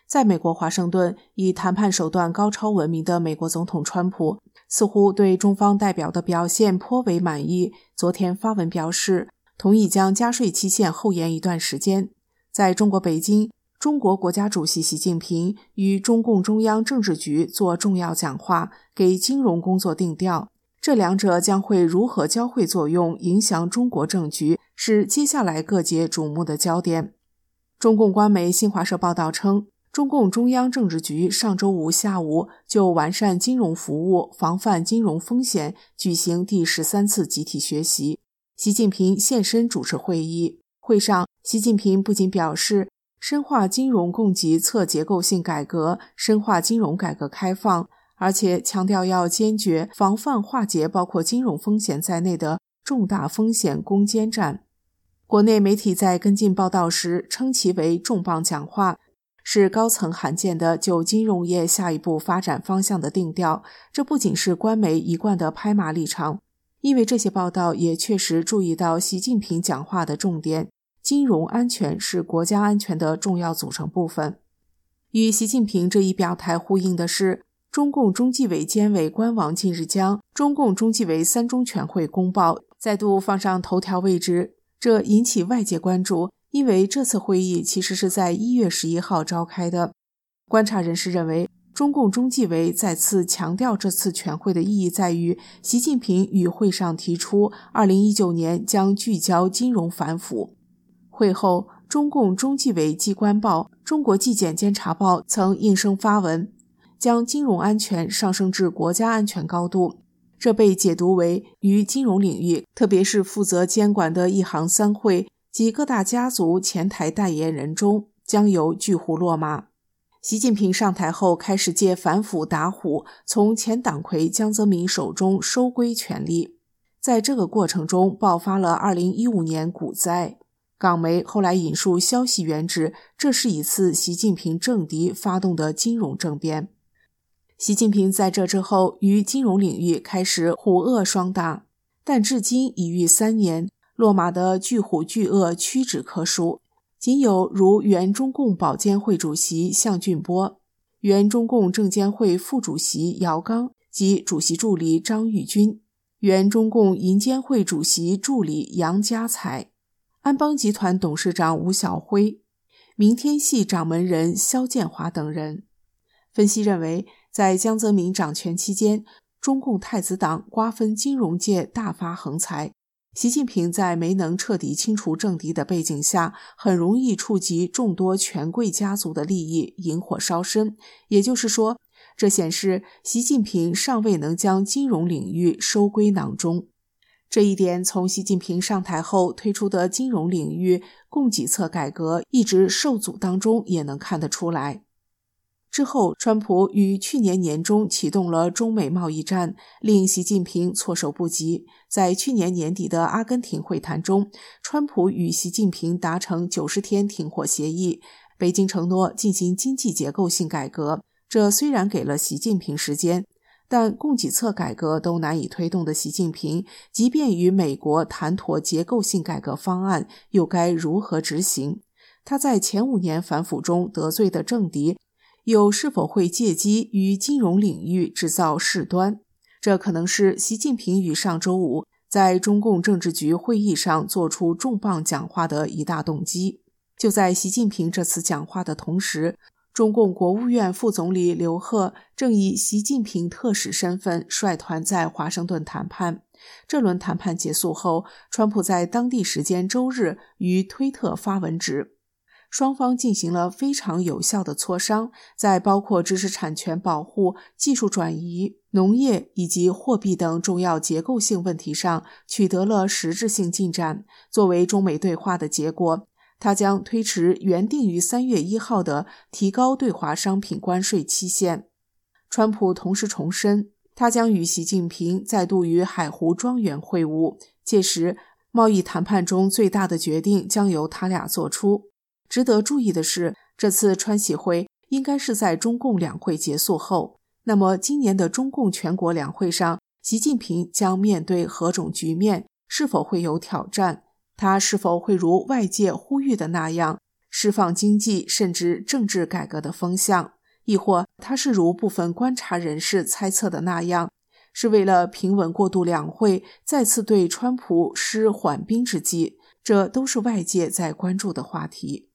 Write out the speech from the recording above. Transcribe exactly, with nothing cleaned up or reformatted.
在美国华盛顿，以谈判手段高超闻名的美国总统川普似乎对中方代表的表现颇为满意，昨天发文表示同意将加税期限后延一段时间。在中国北京，中国国家主席习近平与中共中央政治局做重要讲话，给金融工作定调，这两者将会如何交汇作用，影响中国政局，是接下来各界瞩目的焦点。中共官媒新华社报道称，中共中央政治局上周五下午就完善金融服务、防范金融风险举行第十三次集体学习。习近平现身主持会议，会上习近平不仅表示深化金融供给侧结构性改革，深化金融改革开放，而且强调要坚决防范化解包括金融风险在内的重大风险攻坚战。国内媒体在跟进报道时称其为重磅讲话，是高层罕见的就金融业下一步发展方向的定调。这不仅是官媒一贯的拍马立场，因为这些报道也确实注意到习近平讲话的重点，金融安全是国家安全的重要组成部分。与习近平这一表态呼应的是，中共中纪委监委官网近日将中共中纪委三中全会公报再度放上头条位置，这引起外界关注，因为这次会议其实是在一月十一号召开的。观察人士认为，中共中纪委再次强调这次全会的意义在于，习近平与会上提出二零一九年将聚焦金融反腐。会后，中共中纪委机关报、中国纪检监察报曾应声发文，将金融安全上升至国家安全高度。这被解读为于金融领域，特别是负责监管的一行三会及各大家族前台代言人中，将有巨虎落马。习近平上台后开始借反腐打虎，从前党魁江泽民手中收归权力。在这个过程中爆发了二零一五年股灾。港媒后来引述消息源指，这是一次习近平政敌发动的金融政变。习近平在这之后于金融领域开始虎恶双打，但至今已逾三年，落马的巨虎巨鳄屈指可数，仅有如原中共保监会主席项俊波、原中共证监会副主席姚刚及主席助理张玉军、原中共银监会主席助理杨家才、安邦集团董事长吴晓辉、明天系掌门人肖建华等人。分析认为，在江泽民掌权期间，中共太子党瓜分金融界大发横财，习近平在没能彻底清除政敌的背景下，很容易触及众多权贵家族的利益，引火烧身。也就是说，这显示习近平尚未能将金融领域收归囊中。这一点从习近平上台后推出的金融领域供给侧改革一直受阻当中也能看得出来。之后，川普于去年年中启动了中美贸易战，令习近平措手不及。在去年年底的阿根廷会谈中，川普与习近平达成九十天停火协议，北京承诺进行经济结构性改革。这虽然给了习近平时间，但供给侧改革都难以推动的习近平，即便与美国谈妥结构性改革方案，又该如何执行？他在前五年反腐中得罪的政敌，又是否会借机于金融领域制造事端？这可能是习近平于上周五在中共政治局会议上做出重磅讲话的一大动机。就在习近平这次讲话的同时，中共国务院副总理刘鹤正以习近平特使身份率团在华盛顿谈判。这轮谈判结束后，川普在当地时间周日于推特发文指，双方进行了非常有效的磋商，在包括知识产权保护、技术转移、农业以及货币等重要结构性问题上取得了实质性进展。作为中美对话的结果，他将推迟原定于三月一号的提高对华商品关税期限。川普同时重申，他将与习近平再度于海湖庄园会晤，届时贸易谈判中最大的决定将由他俩做出。值得注意的是，这次川习会应该是在中共两会结束后，那么今年的中共全国两会上，习近平将面对何种局面？是否会有挑战？他是否会如外界呼吁的那样， 释放经济甚至政治改革的风向，亦或他是如部分观察人士猜测的那样，是为了平稳过渡两会再次对川普施缓兵之计，这都是外界在关注的话题。